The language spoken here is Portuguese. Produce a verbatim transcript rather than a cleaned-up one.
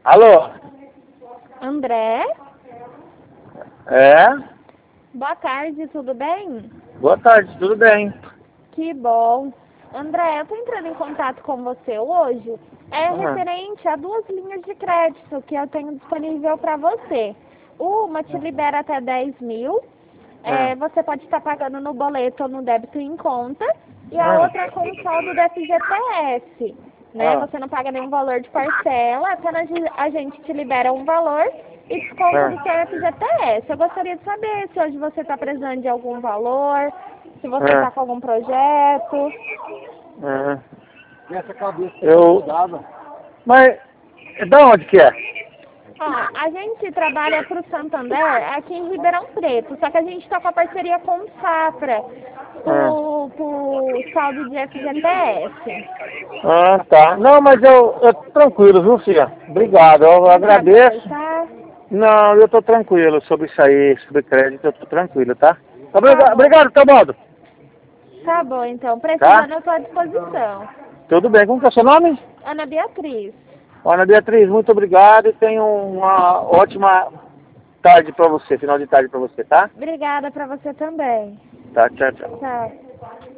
Alô? André? É? Boa tarde, tudo bem? Boa tarde, tudo bem? Que bom. André, eu tô entrando em contato com você hoje. É Uhum. referente a duas linhas de crédito que eu tenho disponível para você. Uma te libera até dez mil. É, Uhum. você pode estar pagando no boleto ou no débito em conta. E a Uhum. outra com o saldo do F G T S. Né? Uhum. Você não paga nenhum valor de parcela, apenas a gente te libera um valor e desconta do Uhum. seu F G T S. Eu gostaria de saber se hoje você está precisando de algum valor, se você está Uhum. com algum projeto. Uhum. Essa cabeça Eu... dava. Mas, da onde que é? Ó, a gente trabalha para o Santander aqui em Ribeirão Preto, só que a gente está com a parceria com o Safra, Uhum. pro, pro saldo de F G T S. Ah, tá. Não, mas eu, eu tô tranquilo, viu, filha? Obrigado, eu Não quer agradeço. aproveitar? Não, eu tô tranquilo sobre isso aí, sobre crédito, eu tô tranquilo, tá? Tá Obrigado, bom. obrigado, Tomodo. Tá bom, então. Tá? Precisando, eu estou à disposição. Tudo bem, como que é o seu nome? Ana Beatriz. Ana Beatriz, muito obrigado e tenha uma ótima tarde pra você, final de tarde pra você, tá? Obrigada para você também. Tá, tchau, tchau. Tchau.